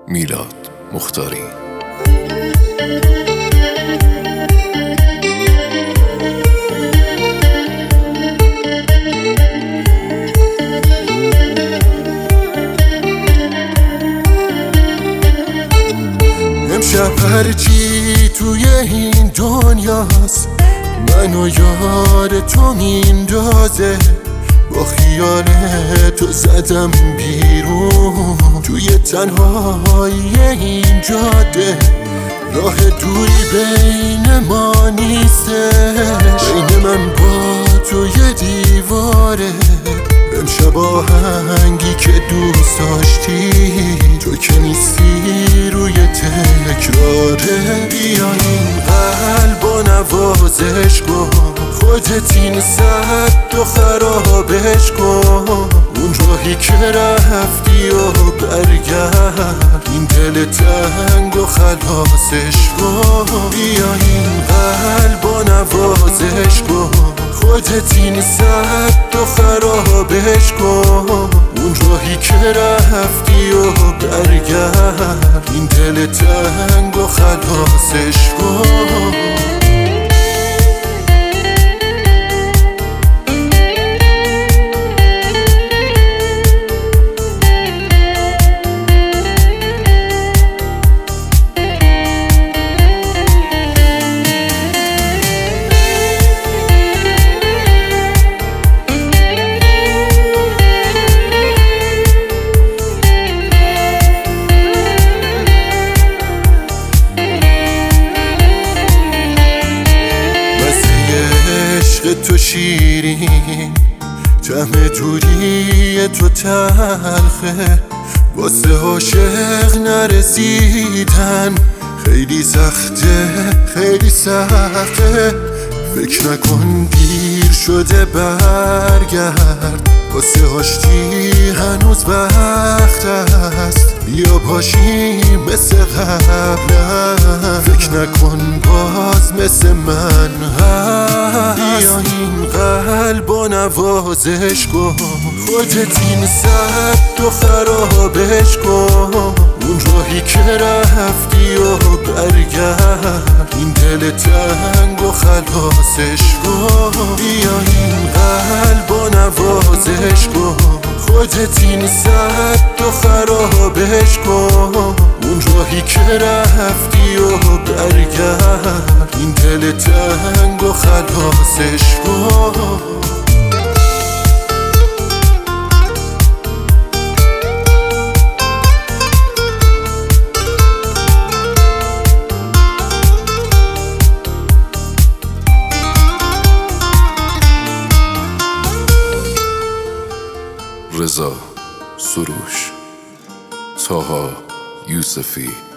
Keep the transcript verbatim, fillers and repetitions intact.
میلاد مختاری. امشب هرچی توی این دنیاست منو یار تو میندازه، با خیال تو زدم بیرون توی تنهایی این جاده. راه دوری بین ما نیستش، بین من با تو یه دیواره. امشب آهنگی که دوست داشتی تو که نیستی روی تکراره. بیا این قلبو نوازش کن، خودت این صد و خرابش کن. اون راهی که رفتی و برگرد، این دل تنگ و خلاصش کن. بیا این قلبو نوازش کن، خودت این صد و خرابش کن. اون راهی که رفتی و برگرد، این دل تنگ و خلاصش کن. تو شیرین، طعم دوری تو تلخه، واسه عاشق نرسیدن خیلی سخته، خیلی سخته. فکر نکن دیر شده برگرد، واسه آشتی هنوز وقت است. بیا باشیم مثل قبلا، فکر نکن باز مثل من هست. بیا این قلبو نوازش کن، خودت این صد و خرابش کن. اون راهی که رفتی و برگرد، این دل تنگ و خلاصش کن. بیا این قلبو نوازش کن، خودت این صد و خرابش کن. اون راهی که رفتی و برگرد، این دل تنگ و خلاصش کن. رضا سروش، طاها یوسفی.